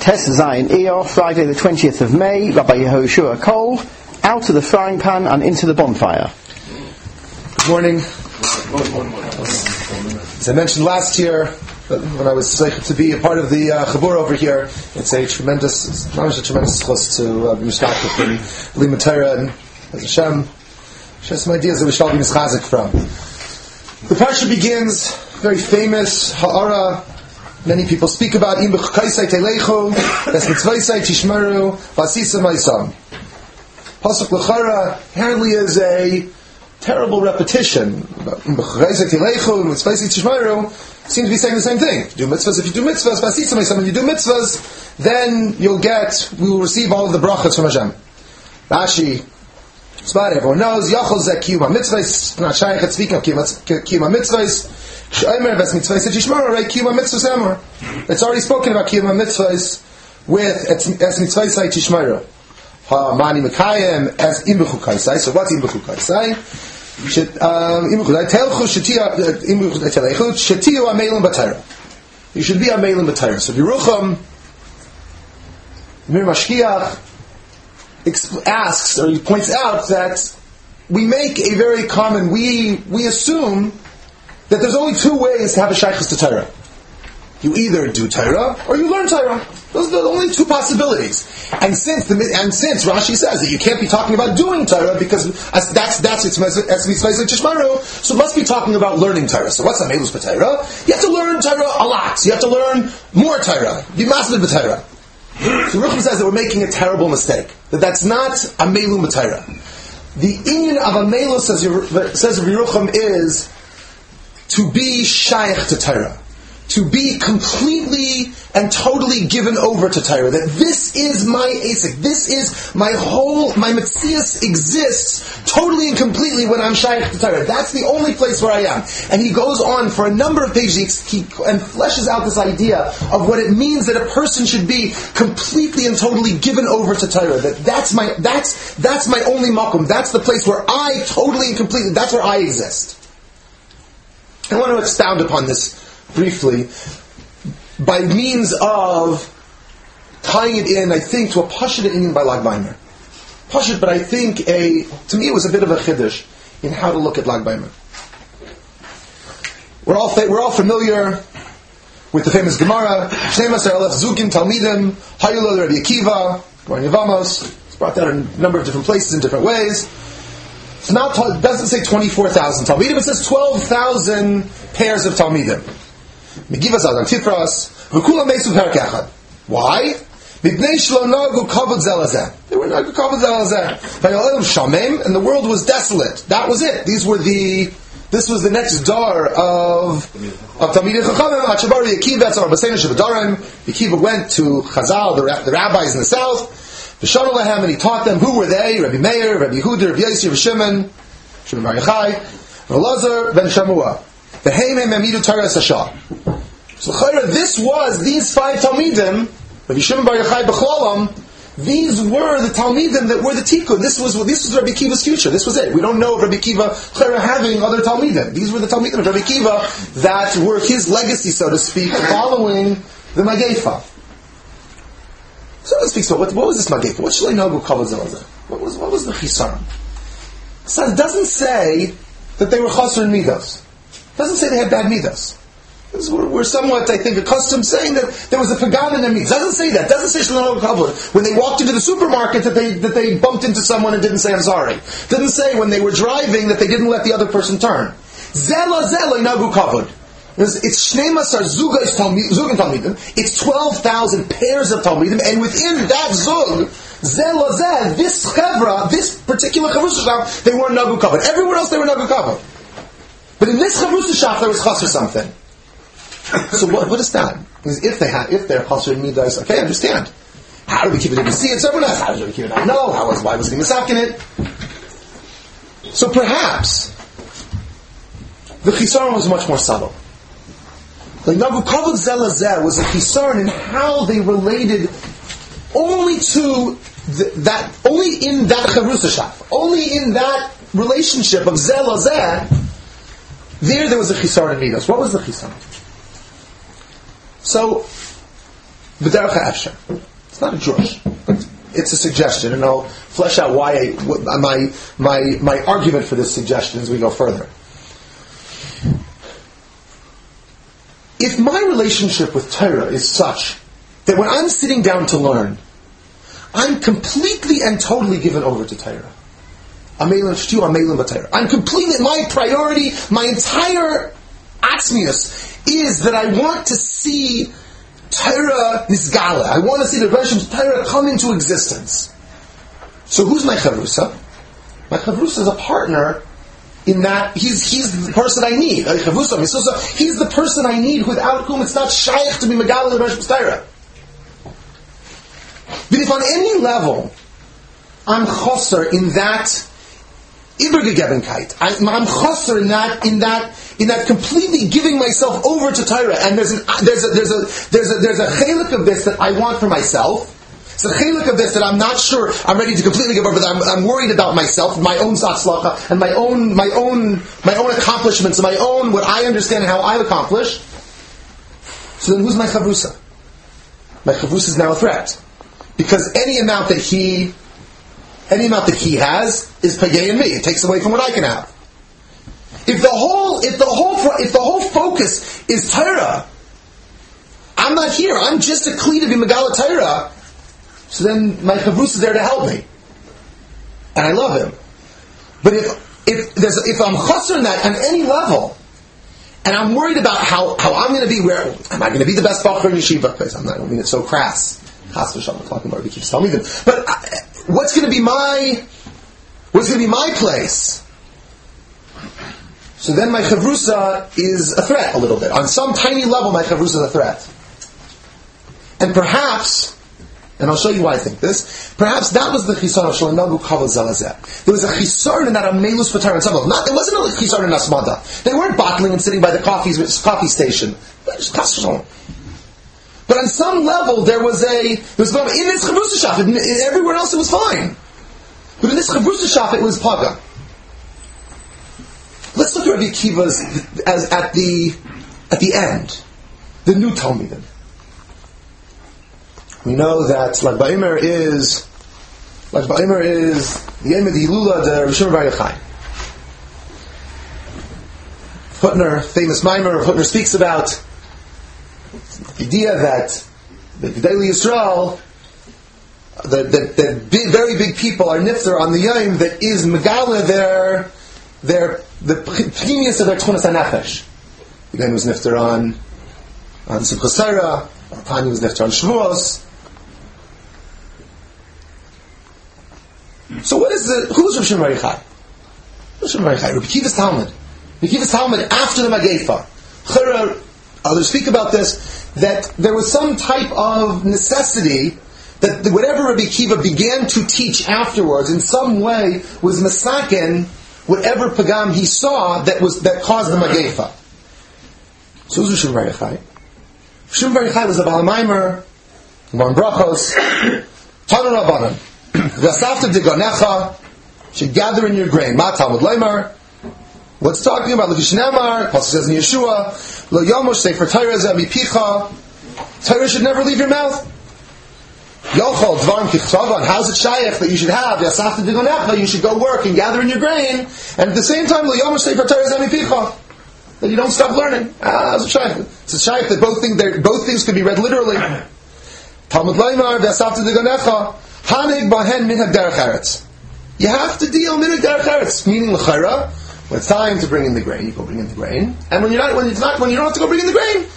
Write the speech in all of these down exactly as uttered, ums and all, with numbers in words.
Tes Zayin Iyar, Friday the twentieth of May, Rabbi Yehoshua Kol, out of the frying pan and into the bonfire. Good morning. As I mentioned last year, when I was like, to be a part of the uh, Chabur over here, it's a tremendous, it's not a tremendous chus to uh, be mishtakif in Limud Torah, and as Hashem shares some ideas that we shall be mischazik from. The parsha begins, very famous, Ha'ara. Many people speak about Im b'chukaisai telechu, es mitzvaisai tishmeru, v'asisa ma'isam. Pasuk l'chara apparently is a terrible repetition. Im b'chukaisai telechu, im mitzvaisai tishmeru seems to be saying the same thing. Do mitzvahs, if you do mitzvahs, v'asisa ma'isam, if you do mitzvahs, then you'll get, we will receive all of the brachas from Hashem. Rashi, everyone knows, Yachol zeh kiyum ha-mitzvahs, not shaykh speaking of kiyum ha-mitzvahs, it's already spoken about Kiyum HaMitzvahs with Es Mitzvahsai Tishmeru. Ha-mani Mekayim as Im B'chukaisai. So what's Im B'chukaisai? Im B'chukaisai. Telchu Shetiyu Amelin B'Torah. You should be Amelin B'Torah. So Yerucham, Mir Mashkiach asks, or he points out that we make a very common, we we assume that there's only two ways to have a shaykhus to Torah. You either do Torah or you learn Torah. Those are the only two possibilities. And since the, and since Rashi says that you can't be talking about doing Torah because that's that's it's mitzvah tishmaru, so it must be talking about learning Torah. So what's a melus b'Torah? You have to learn Torah a lot. You have to learn more Torah. Be master b'Torah. So Rucham says that we're making a terrible mistake. That that's not a melum b'Torah. The inyan of a melus, says says Yerucham, is to be shaykh to Torah, to be completely and totally given over to Torah. That this is my asik, this is my whole, my metzias exists totally and completely when I'm shaykh to Torah. That's the only place where I am. And he goes on for a number of pages he, and fleshes out this idea of what it means that a person should be completely and totally given over to Torah. That that's my that's that's my only makom. That's the place where I totally and completely, that's where I exist. I want to expound upon this briefly by means of tying it in, I think, to a Pashut Inyan by Lag Baimer. Pashut, but I think a to me it was a bit of a chiddush in how to look at Lag Baimer. We're all we're all familiar with the famous Gemara, Shneimesar Elef Zugim Talmidim, Hayulel Rabbi Akiva, Gemara Yevamos. It's brought down in a number of different places in different ways. It's not, it doesn't say twenty-four thousand Talmidim, it says twelve thousand pairs of Talmidim. Megivas Adam Tifras, V'kula Mesu Perek Echad. Why? Mibnei Shlo Nagu Kavod Zelazeh. They were Nagu Kavod Zelazeh. Vayolelim Shamem, and the world was desolate. That was it. These were the, this was the next dar of, of Talmidim Chachamim. Achabar Yekiva, Tzar Baseinu Shevadarim. Yekiva went to Chazal, the, the rabbis in the south. V'shanu lehem, and he taught them. Who were they? Rabbi Meir, Rabbi Yehuda, Rabbi Yossi, Rabbi Shimon, Shimon Bar Yochai, Rabbi Elazar ben Shamua. V'heimim emidu Torah Sashah. So this was, these five Talmidim, Rabbi Shimon Bar Yochai B'cholalam, these were the Talmidim that were the Tikkun. This was this was Rabbi Kiva's future. This was it. We don't know of Rabbi Kiva having other Talmidim. These were the Talmidim of Rabbi Kiva that were his legacy, so to speak, following the Magefa. So let's speak about what, what was this Magefa? What should I know about Kavod Zelazeh? What was what was the Chisaron? So it doesn't say that they were Chasr and Midos. It doesn't say they had bad Midos. We're, we're somewhat, I think, accustomed saying that there was a Pagan in their Midos. It doesn't say that. It doesn't say Shalom Kavod. When they walked into the supermarket that they that they bumped into someone and didn't say I'm sorry. It doesn't say when they were driving that they didn't let the other person turn. Zela Zela Inagu Kavod. It's Shneimesar Zugim Talmidim. It's twelve thousand pairs of Talmidim, and within that Zug, Zeh Lazeh, this Chevra, this particular Chavrusa Shaf, they were Nagu Kavod. Everywhere else they were Nagu Kavod. But in this Chavrusa Shaf, there was Chasr something. So what, what is that? Because if they have, if they're Chasr and Midas, okay, I understand. How do we keep it in the sea? It's everyone else. How do we keep it out? No. How was, why was he misakin it? So perhaps the Chisaron was much more subtle. Like Nagu Kavod Zelazeh was a chisaron in how they related only to the, that, only in that Chavrusa Shaf, only in that relationship of Zelazeh. There, there was a chisaron in Midos. What was the chisaron? So B'derech ha'efshar. It's not a drush, but it's a suggestion, and I'll flesh out why I, what, my my my argument for this suggestion as we go further. If my relationship with Torah is such that when I'm sitting down to learn, I'm completely and totally given over to Torah. I'm completely, my priority, my entire atzmius is that I want to see Torah nisgala. I want to see the Reshim's Torah come into existence. So who's my chavrusa? My chavrusa is a partner in that he's he's the person I need. He's the person I need without whom it's not shaykh to be megala the Reshim's Torah. But if on any level I'm choser in that Ibergegebenkeit, I'm choser in that in that in that completely giving myself over to Torah, and there's an, there's a there's a there's a there's a chelik of this that I want for myself. It's a chelik of this that I'm not sure I'm ready to completely give over. That I'm, I'm worried about myself, my own satzlacha, and my own my own my own accomplishments, and my own what I understand and how I accomplish. So then, who's my chavrusa? My chavrusa is now a threat, because any amount that he any amount that he has is pagay in me. It takes away from what I can have. If the whole if the whole if the whole focus is Torah, I'm not here. I'm just a kli to be megala Torah. So then my chavrus is there to help me, and I love him. But if if there's if I'm chasser in that on any level, and I'm worried about how, how I'm going to be, where am I going to be the best bacher in yeshiva? Because I'm not. I mean, it's so crass. Chas v'shalom, talking about it, keeps telling me them. But I, what's going to be my what's going to be my place? So then my chavrusa is a threat a little bit. On some tiny level, my chavrusa is a threat. And perhaps, and I'll show you why I think this, perhaps that was the chisar of Shalanagu Kaval Zalazeh. There was a chisar in that Amelus Patar on some level. Not, it wasn't a chisar in Asmada. They weren't bottling and sitting by the coffee, coffee station. But on some level, there was a, there was in this chavrusa shop, everywhere else it was fine. But in this chavrusa shop, it was paga. Let's look at Rabbi Akiva's as at the at the end, the new Talmudim. We know that Lag Ba'omer is Lag Ba'omer is the Yom Hilula de Rishon Bar Yochai. Hutner, famous mimer of Hutner, speaks about the idea that the Gedolei Yisrael, that that, that big, very big people are nifter on the Yom that is megala their their the pnimius of their tchunas hanefesh. The guy was nifter on on Simchas Torah, or Pani was nifter on Shavuos. So what is the who's Rav Shimon Bar Yochai? Rav Shimon Bar Yochai, Rabbi Akiva's Talmud. Rabbi Akiva's Talmud after the Mageifa. Chera, others speak about this, that there was some type of necessity that whatever Rabbi Akiva began to teach afterwards in some way was masaken whatever pagam he saw that was that caused the Mageifa. So who's Rav Shimon Bar Yochai? Rav Shimon Bar Yochai was a Baal Maimer, Bar Brachos, Tanu Rabbanan. V'asafta digonecha, should gather in your grain. Ma Talmud Leimar. What's talking about? L'vishnamar, Pasuk says in Yeshua, Lo yomosh sefer Torah zeh mipicha. Torah should never leave your mouth. Yochol dvarim kichtavan. How's it shayach that you should have? V'asafta digonecha, you should go work and gather in your grain, and at the same time, Lo yomosh sefer Torah zeh mipicha. That you don't stop learning. Ah, how's it shayach? It's a shayach that both things, both things could be read literally. Talmud Leimar, V'asafta digonecha. Hanig bahen minhag derech eretz. You have to deal minhag derech eretz, meaning l'chayra. When it's time to bring in the grain, you go bring in the grain. And when you're not, when it's not, when you don't have to go bring in the grain,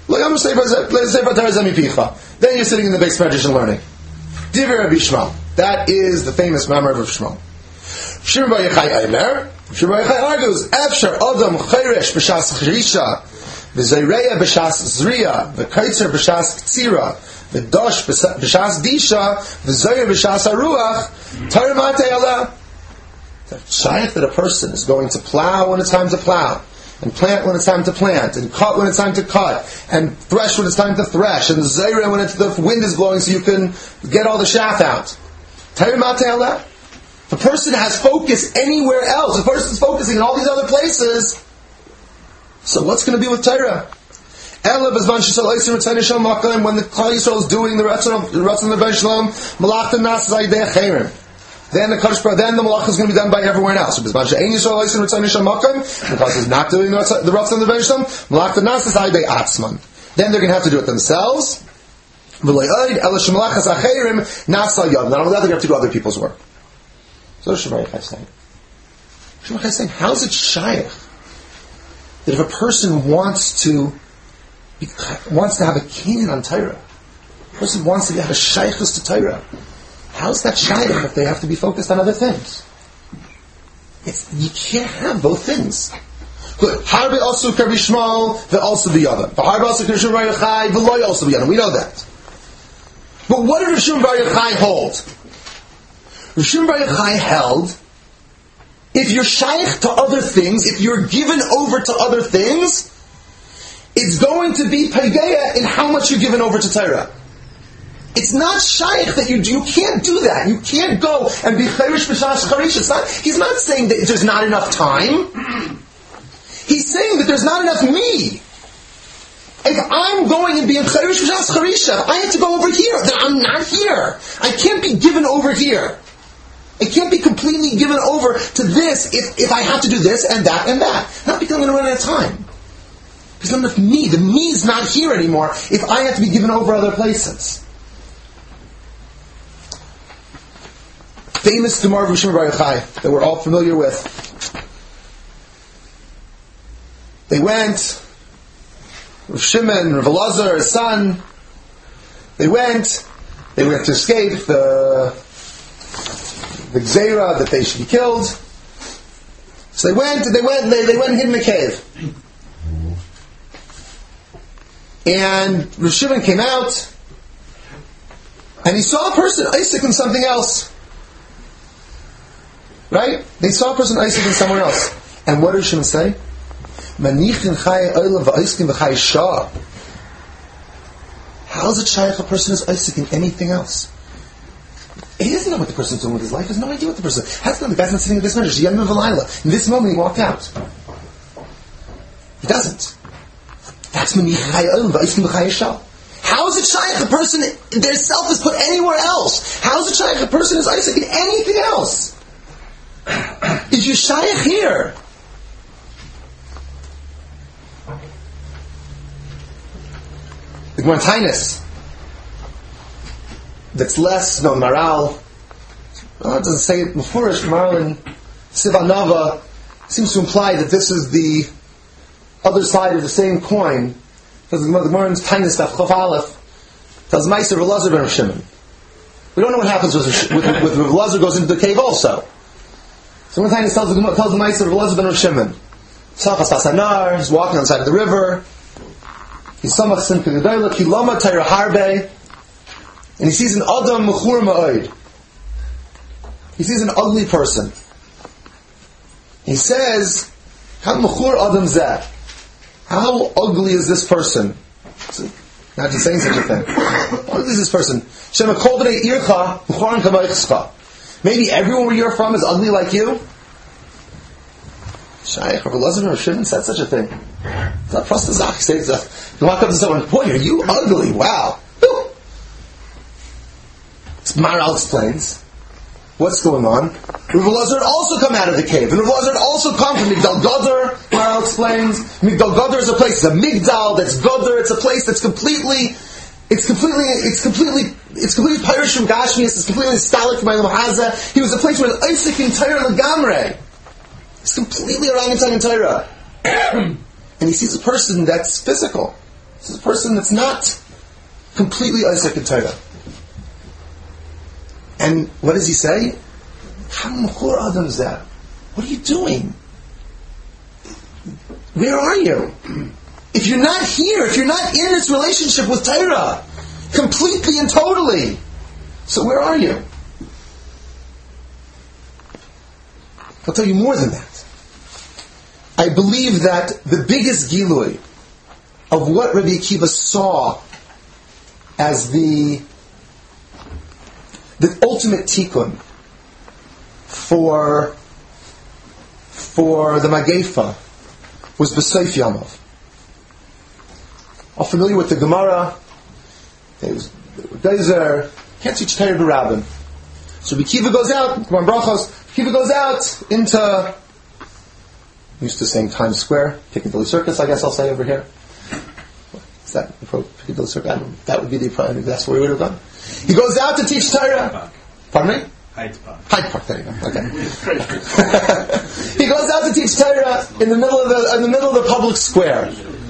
then you're sitting in the base medrash and learning. Divrei Rabbi Shmuel. That is the famous mamar of Rabbi Shmuel. Shimon Bar Yochai Aimer. Shimon Bar Yochai argues: Efshar Adam Chayresh b'shas Chrisha, v'Zayreya b'shas Zriya, v'Kaitzer b'shas Ktsira. The dosh b'shas disha, the zoyer b'shas haruach, Torah matei Allah. The shayach that a person is going to plow when it's time to plow, and plant when it's time to plant, and cut when it's time to cut, and thresh when it's time to thresh, and zoyer when it's, the wind is blowing so you can get all the chaff out. Torah matei Allah. If a person has focus anywhere else, if a person is focusing in all these other places, so what's going to be with Torah? Ela b'zman shesal oisim Ritzon Yishal Makom, when the Klal Yisrael is doing the Ratzon of the Ratzon of the Shalom, Malachta Nas Zaydei Chayrim. Then the Kadosh Baruch, then the Malach is going to be done by everyone else. B'zman she'ein Yisrael oisim Ritzon Yishal Makom, because he's not doing the Ratzon of the Shalom, Malachta Nas Zaydei Atzman. Then they're going to have to do it themselves. V'lo yoid ela shemalachas achayrim nasa yod. Not only that, they're going to have to do other people's work. So Shemar Yochai is saying. Shemar Yochai is saying, how is it shaykh that if a person wants to wants to have a kinyan on Torah, a person wants to have a shaykhus to Torah, how is that shaykh if they have to be focused on other things? It's, you can't have both things. Good. Harbe also Karbi Shmuel, the also the other. The Harbe also Karbi Shmuel Yochai, the loy also the other. We know that. But what did Rav Shimon Bar Yochai hold? Rav Shimon Bar Yochai held, if you're shaykh to other things, if you're given over to other things, it's going to be paigeya in how much you're given over to Torah. It's not shaykh that you do. You can't do that. You can't go and be chayrish b'shas charish. It's not. He's not saying that there's not enough time. He's saying that there's not enough me. If I'm going and being chayrish b'shas charisha, I have to go over here. Then I'm not here. I can't be given over here. I can't be completely given over to this if, if I have to do this and that and that. Not because I'm going to run out of time. Because not enough me. The me is not here anymore if I have to be given over other places. Famous Gemara of Rav Shimon Bar Yochai that we're all familiar with. They went, Rav Shimon, Rav Elazar, his son, they went, they went to escape the the Gzeira that they should be killed. So they went, they went, they, they went and hid in a cave. And Rav Shimon came out, and he saw a person Isaac in something else. Right? They saw a person Isaac in somewhere else. And what did Rav Shimon say? Manichin chay oila v'aiskim v'chay shah. How is it shaykh a person is Isaac in anything else? He doesn't know what the person's doing with his life. He has no idea what the person is. How's the guy's not sitting at this minute? In this moment he walked out. He doesn't. That's manichin chay oila v'aiskim v'chay shah. How is it shaykh a person, their self is put anywhere else? How is it shaykh a person is Isaac in anything else? Is your shaykh here? The Gemara Tainus, that's less, no, Maral, well, it doesn't say it before, Maral and Sivan Nava seems to imply that this is the other side of the same coin, because the Gemara Tainus, Daf Chof Aleph, tells Meiser Rav Elazar ben Rav Shimon. We don't know what happens with, with, with Rav Elazar goes into the cave also. So one time he tells the tells the Meister of Elazar ben Rav Shimon. Safas Hasanar, he's walking on the side of the river. He's samach simcha gedola kilama tayra harbe, and he sees an adam mechur ma'od. He sees an ugly person. He says, "How mechur adam zeh? How ugly is this person?" So, not just saying such a thing. How ugly is this person? Shema kol b'nei ircha mechuran kamaychscha. Maybe everyone where you're from is ugly like you? Shaykh, Rav Elazar ben Rav Shimon said such a thing. It's not prostazach. He says, you walk up to someone, boy, are you ugly? Wow. Maral explains what's going on. Rav Elazar also come out of the cave. And Rav Elazar also come from Migdal Gadar. Maral explains. Migdal Gadar is a place, it's a Migdal that's Gadar. It's a place that's completely, it's completely, it's completely, it's completely Pirish from Gashmias. It's completely Stalik from Eilam Haza. He was a place where Isaac in Torah Lagamre. It's completely orangutan in Torah. And he sees a person that's physical. He sees a person that's not completely Isaac in Torah. And what does he say? What are you doing? Where are you? If you're not here, if you're not in this relationship with Torah, completely and totally, so where are you? I'll tell you more than that. I believe that the biggest gilui of what Rabbi Akiva saw as the the ultimate tikkun for for the Magefa was B'Seif Yamav. All familiar with the Gemara. They was Geyser. Can't teach Torah b'Rabbim. So Rabbi Kiva goes out. Come on, brachos. Kiva goes out into, used to saying Times Square, Piccadilly Circus, I guess I'll say over here. Is that Piccadilly Circus? I don't, that would be the probably that's where he would have gone. He goes out to teach Torah. Pardon me? Hyde Park. Hyde Park. There you go. Okay. He goes out to teach Torah in the middle of the in the middle of the public square.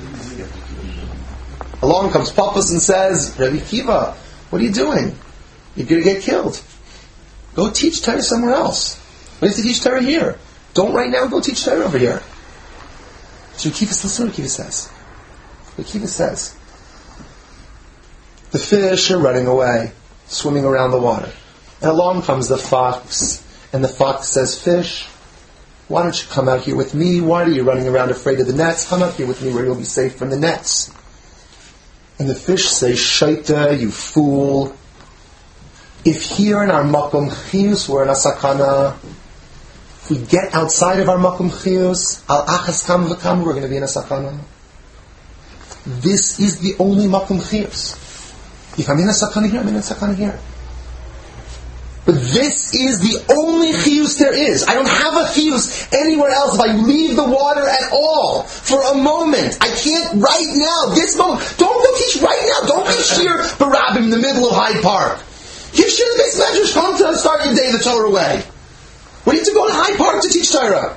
Along comes Papas and says, Rabbi Kiva, what are you doing? You're going to get killed. Go teach Torah somewhere else. Why do you have to teach Torah here? Don't right now, go teach Torah over here. So Rabbi Kiva, listen to what Rabbi Kiva says. Rabbi Kiva says, the fish are running away, swimming around the water. And along comes the fox, and the fox says, fish, why don't you come out here with me? Why are you running around afraid of the nets? Come out here with me where you'll be safe from the nets. And the fish say, Shaita, you fool. If here in our Makom Chiyus we're in a sakana, if we get outside of our Makom Chiyus, al achas kam v'kam, we're going to be in a sakana. This is the only Makom Chiyus. If I'm in a sakana here, I'm in a sakana here. But this is the only chiyus there is. I don't have a chiyus anywhere else if I leave the water at all for a moment. I can't right now, this moment. Don't go teach right now. Don't give shir b'Rabbim in the middle of Hyde Park. Give shir the base measures. Come to start your day the Torah way. What do you have to go to Hyde Park to teach Torah?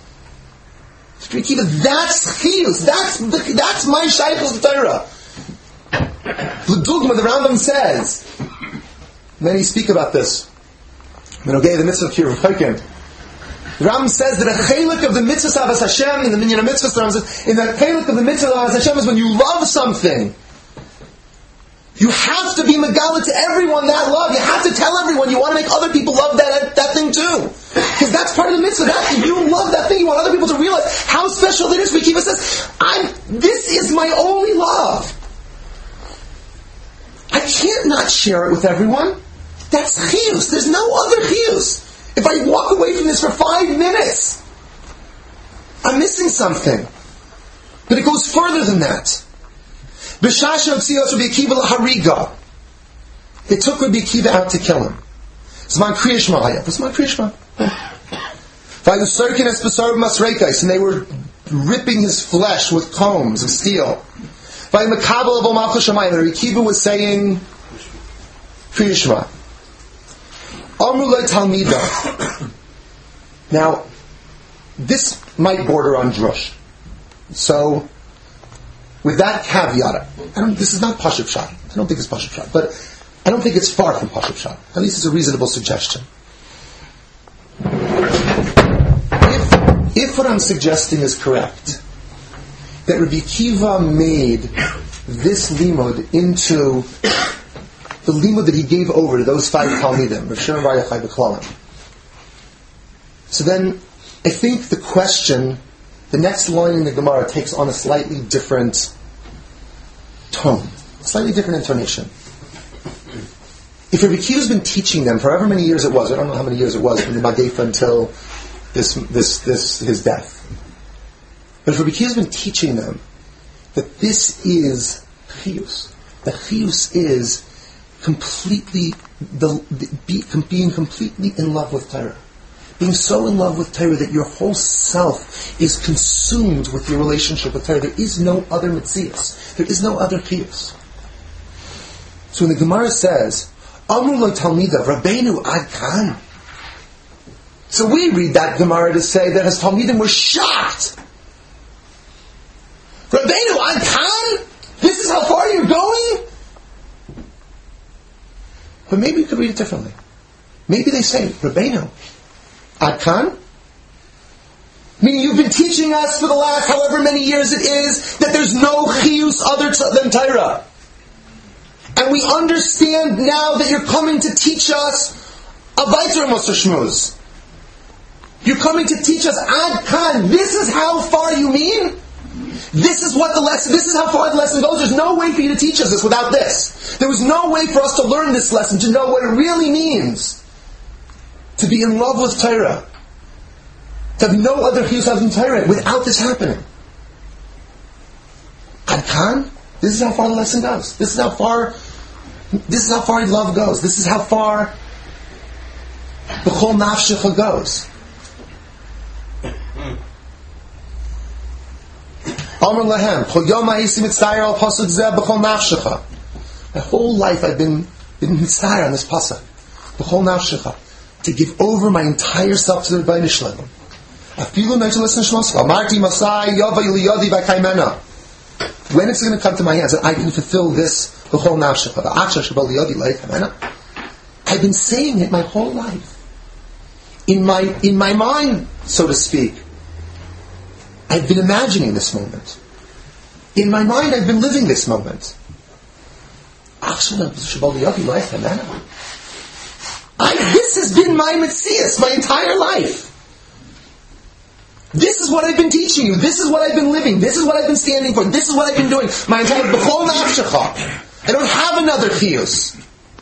That's chiyus. That's the, that's my shaykhus Torah. The Dugma, the Rambam says. Many speak about this. Okay, the mitzvah of Kiruv Chaykim. The Rambam says that a chelik of the mitzvah of Hashem, in the minyan of mitzvahs, the Rambam says, in the chelik of the mitzvah of Hashem is when you love something. You have to be megala to everyone that love. You have to tell everyone. You want to make other people love that that thing too. Because that's part of the mitzvah. That, if you love that thing, you want other people to realize how special it is. Kiva says, I'm, this is my only love. I can't not share it with everyone. That's chiyus. There's no other chiyus. If I walk away from this for five minutes, I'm missing something. But it goes further than that. B'shasha tziyos Rabbi Akiva lahariga. They took Rabbi Akiva out to kill him. Zman kriyashma haya. Zman kriyashma. Vayusarkin es b'sar masreikais, and they were ripping his flesh with combs of steel. Vayimakabel of Omavcha Shamayim. Rabbi Akiva was saying kriyashma. Amrulay Talmida. Now, this might border on drush. So, with that caveat, I don't, this is not Pashup Shot. I don't think it's Pashup Shot, but I don't think it's far from Pashup Shot. At least it's a reasonable suggestion. If, if what I'm suggesting is correct, that Rabbi Akiva made this limud into the limud that he gave over to those five Talmidim, Rav Shimon Bar Yochai B'Klalim. So then, I think the question, the next line in the Gemara takes on a slightly different tone, a slightly different intonation. If Rabbi Akiva's been teaching them for however many years it was, I don't know how many years it was from the Mageifa until this, this, this, his death. But if Rabbi Akiva's been teaching them that this is chiyus, that chiyus is completely the, the be, being completely in love with Torah, being so in love with Torah that your whole self is consumed with your relationship with Torah. There is no other mitzias. There is no other chiyus. So when the Gemara says, "Amru lo talmida Rabbeinu ad kan," so we read that Gemara to say that his talmidim were shocked. Rabbeinu ad kan? This is how far you're going? But maybe you could read it differently. Maybe they say, Rabbeinu, ad kan? Meaning you've been teaching us for the last however many years it is that there's no chiyus other than Torah. And we understand now that you're coming to teach us a Vayter Moser Shmuz. You're coming to teach us ad kan. This is how far you mean? This is what the lesson, this is how far the lesson goes. There's no way for you to teach us this without this. There was no way for us to learn this lesson, to know what it really means to be in love with Torah. To have no other chiyus other than Torah without this happening. Ad kan? This is how far the lesson goes. This is how far. This is how far love goes. This is how far B'chol Nafshecha goes. Amar lahem, Chol Yom Ha'isi Mitzayir al Pasuk Zeh B'chol Nafshecha. My whole life I've been been mitzayir on this pasuk, B'chol Nafshecha, to give over my entire self to the Rebbeinu Shalom. Afilu Neitzul Listen Shmos. Amarti Masai Yova Yili Yodi V'Kaimena. When it's going to come to my hands that I can fulfill this B'chol Nafshecha, V'Achshav Shabal Yodi V'Kaimena. I've been saying it my whole life. In my in my mind, so to speak. I've been imagining this moment. In my mind, I've been living this moment. I, this has been my Metzias my entire life. This is what I've been teaching you. This is what I've been living. This is what I've been standing for. This is what I've been doing. My entire B'chol Nafshecha. I don't have another chiyus.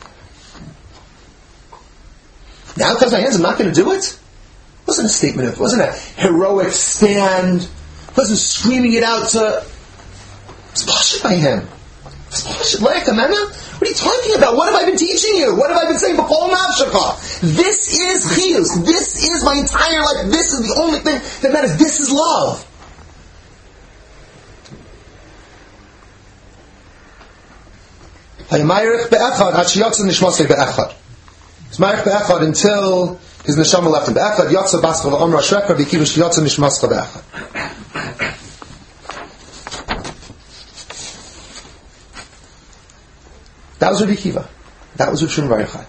Now, because my hands, I'm not going to do it? It wasn't a statement of, it wasn't a heroic stand. It wasn't screaming it out to, it's pashut by him. It's pashut like a man. What are you talking about? What have I been teaching you? What have I been saying? B'chol Nafshecha. This is chiyus. This is my entire life. This is the only thing that matters. This is love. Hayamayirich be'echad, ad sheyotze nishmasei be'echad. It's Ma'arich be'echad until his neshama left him. Be'echad yotze bascha v'omra shrekar v'kivu sheyotze nishmascha be'echad. That was Rabbi Akiva. That was Rabbi Shimon Bar Yochai.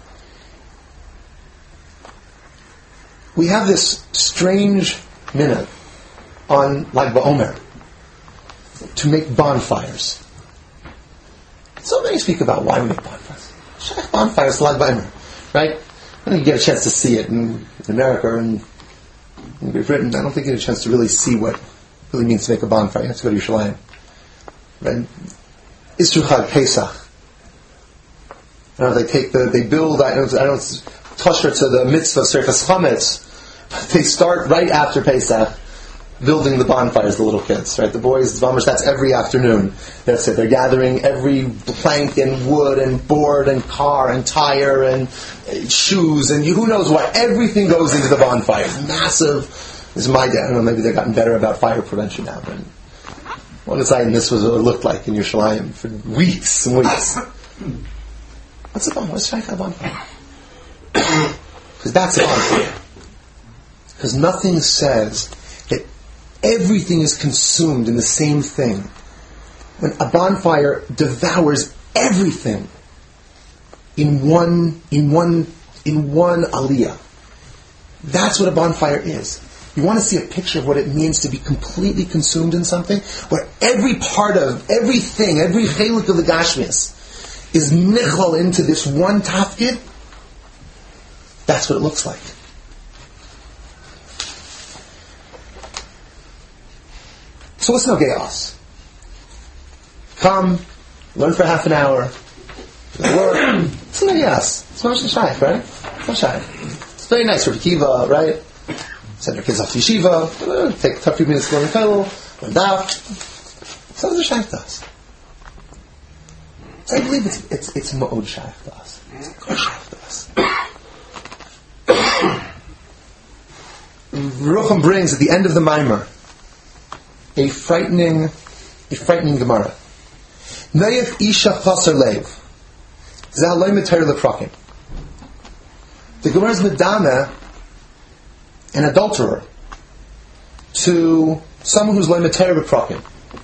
We have this strange minhag on Lag BaOmer to make bonfires. So many speak about why we make bonfires. Shaykh bonfires, Lag BaOmer, right? I don't think you get a chance to see it in, in America and in Great Britain. I don't think you get a chance to really see what it really means to make a bonfire. You have to go to Yerushalayim. Right? Isru Chag Pesach. I don't know, they take the, they build, I don't, I don't touch her to the mitzvah of Seichas Chametz, but they start right after Pesach building the bonfires, the little kids, right? The boys, the bombers, that's every afternoon. That's it. They're gathering every plank and wood and board and car and tire and shoes and you, who knows what. Everything goes into the bonfire. Massive. This is my dad. I don't know, maybe they've gotten better about fire prevention now. But one aside, and this was what it looked like in Yerushalayim for weeks and weeks. What's a bonfire? What's Shaykh a bonfire? Because that's a bonfire. Because nothing says that everything is consumed in the same thing. When a bonfire devours everything in one, in one, in one aliyah. That's what a bonfire is. You want to see a picture of what it means to be completely consumed in something, where every part of, everything, every cheluk of the Gashmias is nichal into this one tafkid. That's what it looks like. So what's no chaos? Come, learn for half an hour, work. It's no chaos. It's not shaykh, right? It's not shaykh. It's very nice for Akiva, right? Send our kids off to yeshiva, take a few minutes to learn Kollel, learn daf. So what the shaykh does. So I believe it's it's it's ma'od shaykh to us. It's good shaykh to us. Rucham brings at the end of the Maimer a frightening, a frightening Gemara. Nayef isha chaser leiv. Zalay meter leprakim. The Gemara is medame an adulterer to someone who's loy meter leprakim.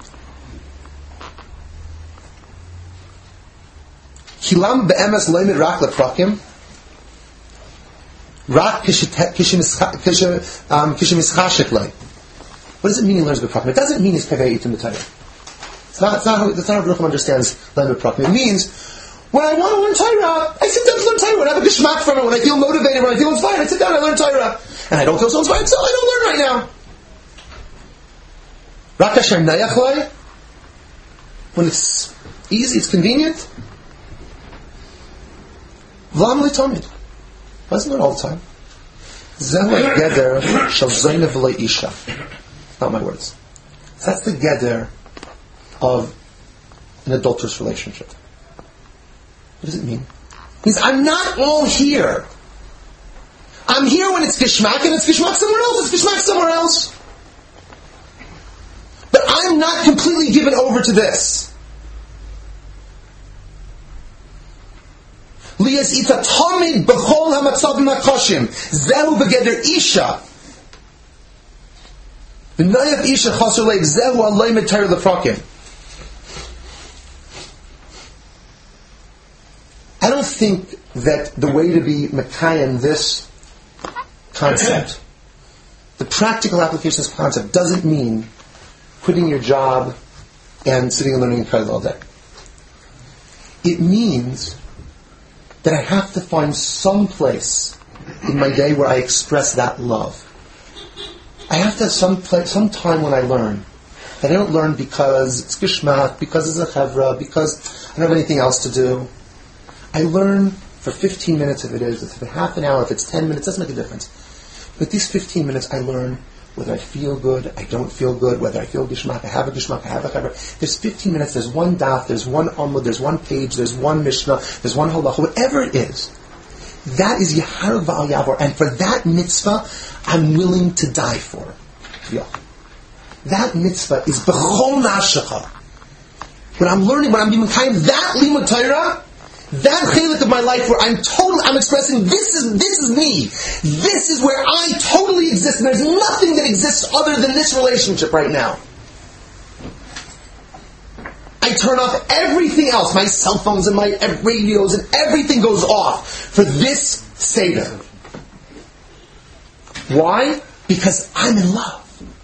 Kilam be'emes loy mitrak leprakim. Rak kishimischashik lei. What does it mean he learns B'Prakim? It doesn't mean he's Pevei Itim B'Tayr. It's not, it's not how, that's not how Baruch Hu understands learning B'Prakim. It means, when I want to learn Torah, I sit down to learn Torah. When I have a geschmack from it, when I feel motivated, when I feel inspired, I sit down and I learn Torah. And I don't feel so inspired, so I don't learn right now. Rak Hashem Nayach Lei. When it's easy, it's convenient. V'lam L'Tomid. Doesn't learn all the time. Zehu Geder Shal Zainav V'Lei Isha. Not my words. So that's the geder of an adulterous relationship. What does it mean? It means I'm not all here. I'm here when it's Geshmak, and it's Geshmak somewhere else. It's Geshmak somewhere else. But I'm not completely given over to this. Lias ita tamid b'chol hamatzavim hakoshim zehu begeder isha v'noyav isha chaser leiv zehu alei metar lefrakim. I don't think that the way to be Mekayim this concept, the practical application of this concept, doesn't mean quitting your job and sitting and learning in Kollel all day. It means that I have to find some place in my day where I express that love. I have to have some place, some time when I learn. That I don't learn because it's Geshmak, because it's a Chevra, because I don't have anything else to do. I learn for fifteen minutes if it is, if it's half an hour, if it's ten minutes, doesn't make a difference. But these fifteen minutes I learn whether I feel good, I don't feel good, whether I feel Geshmak, I have a Geshmak, I have a Chevra. There's fifteen minutes, there's one daf, there's one Amud, there's one page, there's one Mishnah, there's one Halacha, whatever it is. That is Yehareg V'al Yavor, and for that mitzvah, I'm willing to die for. Yeah. That mitzvah is B'chol Nafshecha. When I'm learning, when I'm being kind of that Limud Torah, that chilek of my life where I'm totally, I'm expressing this is this is me. This is where I totally exist, and there's nothing that exists other than this relationship right now. I turn off everything else, my cell phones and my radios, and everything goes off for this Seder. Why? Because I'm in love.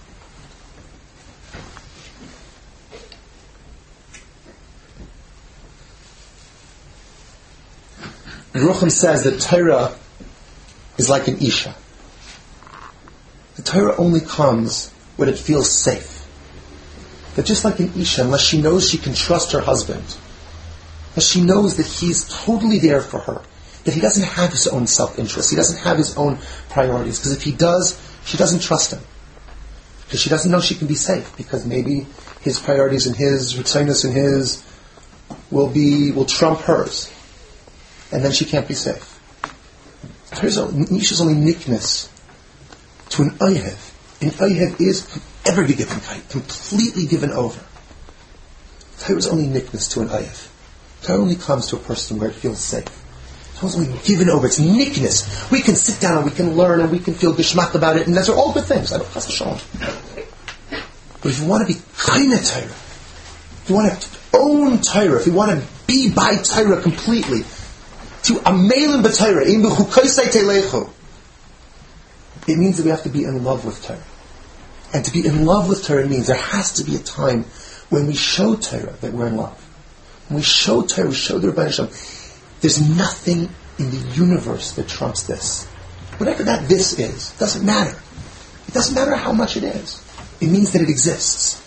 Yerucham says that Torah is like an Isha. The Torah only comes when it feels safe. That just like an Isha, unless she knows she can trust her husband, unless she knows that he's totally there for her, that he doesn't have his own self-interest, he doesn't have his own priorities, because if he does, she doesn't trust him. Because she doesn't know she can be safe, because maybe his priorities and his ritzinus and his will be will trump hers. And then she can't be safe. Nisha's only nickness to an oyev. An oyev is ever be given, completely given over. Torah's only nickness to an oyev. Torah only comes to a person where it feels safe. Torah's only given over. It's nickness. We can sit down and we can learn and we can feel geshmak about it, and those are all good things. I don't chas v'shalom. But if you want to be kind of Torah, if you want to own Torah, if you want to be by Torah completely, to amelin b'Torah, im b'chukaisei telechu. It means that we have to be in love with Torah. And to be in love with Torah means there has to be a time when we show Torah that we're in love. When we show Torah, we show the Rebbeinu Shalom. There's nothing in the universe that trumps this. Whatever that this is, doesn't matter. It doesn't matter how much it is. It means that it exists.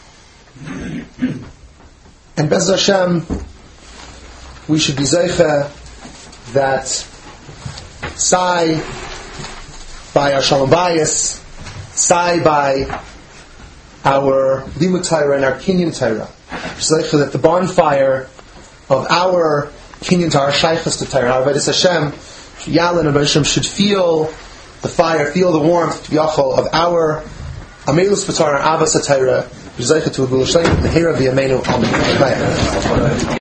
And Bez Hashem, we should be zeicha that Sai by our Shalom Bayis, Sai by our Limud Torah and our Kinyan Torah, that the bonfire of our Kinyan Torah, our Shaychus to Torah, our Vedas Hashem, Yalin and Hashem should feel the fire, feel the warmth of our Amelus B'Torah, Avas HaTorah, B'Zeicha to Gul Shalom, Nehira V'Yameinu, Amen.